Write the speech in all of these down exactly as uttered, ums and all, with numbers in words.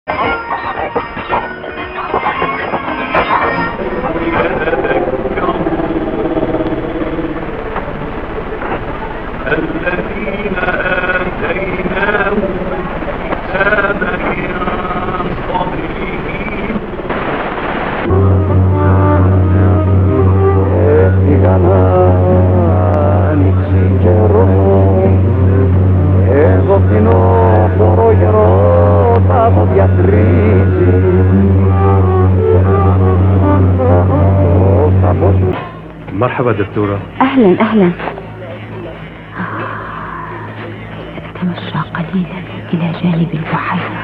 الذين آتيناهم الكتاب من قبله مرحبا دكتورة. أهلا أهلا. سأتمشى قليلا إلى جانب البحيرة.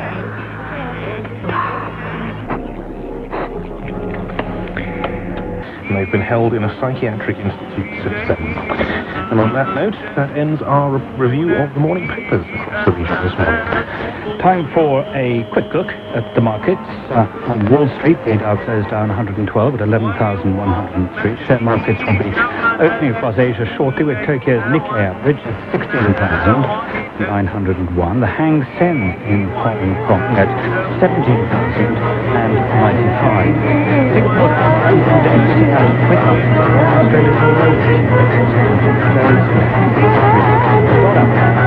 They've been held in a psychiatric institute since then. And on that note, that ends our re- review of the morning papers across the region this morning. Time for a quick look at the markets. Uh, on Wall Street, the Dow closed down one hundred twelve at eleven thousand one hundred three. Share markets will be opening across Asia shortly, with Tokyo's Nikkei average at sixteen thousand nine hundred one. The Hang Seng in Hong Kong at seventeen thousand ninety-five. Singapore's index has went up. Australia's dollar